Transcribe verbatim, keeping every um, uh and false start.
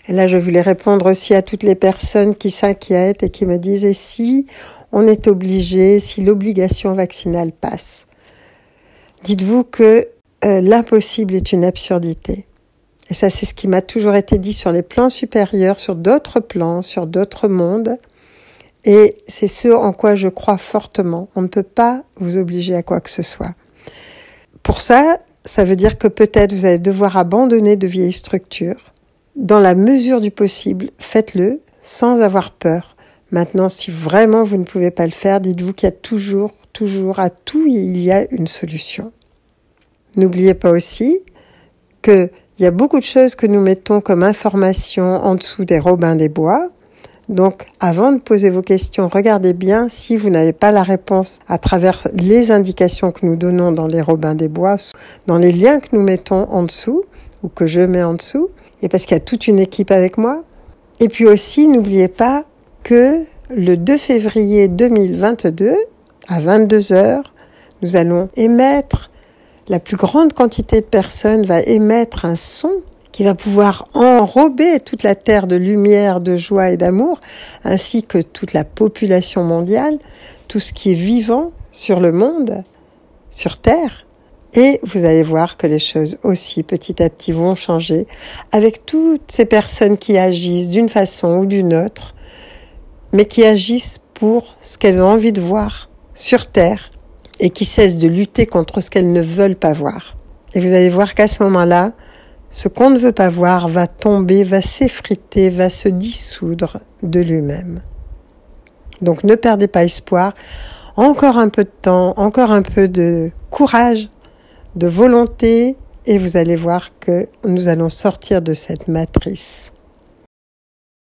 Et là, je voulais répondre aussi à toutes les personnes qui s'inquiètent et qui me disent « Et si on est obligé, si l'obligation vaccinale passe ?» Dites-vous que euh, l'impossible est une absurdité. Et ça, c'est ce qui m'a toujours été dit sur les plans supérieurs, sur d'autres plans, sur d'autres mondes. Et c'est ce en quoi je crois fortement. On ne peut pas vous obliger à quoi que ce soit. Pour ça, ça veut dire que peut-être vous allez devoir abandonner de vieilles structures. Dans la mesure du possible, faites-le sans avoir peur. Maintenant, si vraiment vous ne pouvez pas le faire, dites-vous qu'il y a toujours, toujours, à tout, il y a une solution. N'oubliez pas aussi qu'il y a beaucoup de choses que nous mettons comme information en dessous des Robins des Bois. Donc, avant de poser vos questions, regardez bien si vous n'avez pas la réponse à travers les indications que nous donnons dans les Robins des Bois, dans les liens que nous mettons en dessous, ou que je mets en dessous, et parce qu'il y a toute une équipe avec moi. Et puis aussi, n'oubliez pas que le deux février deux mille vingt-deux, à vingt-deux heures, nous allons émettre, la plus grande quantité de personnes va émettre un son qui va pouvoir enrober toute la terre de lumière, de joie et d'amour, ainsi que toute la population mondiale, tout ce qui est vivant sur le monde, sur Terre. Et vous allez voir que les choses aussi, petit à petit, vont changer avec toutes ces personnes qui agissent d'une façon ou d'une autre, mais qui agissent pour ce qu'elles ont envie de voir sur Terre et qui cessent de lutter contre ce qu'elles ne veulent pas voir. Et vous allez voir qu'à ce moment-là, ce qu'on ne veut pas voir va tomber, va s'effriter, va se dissoudre de lui-même. Donc ne perdez pas espoir. Encore un peu de temps, encore un peu de courage, de volonté, et vous allez voir que nous allons sortir de cette matrice.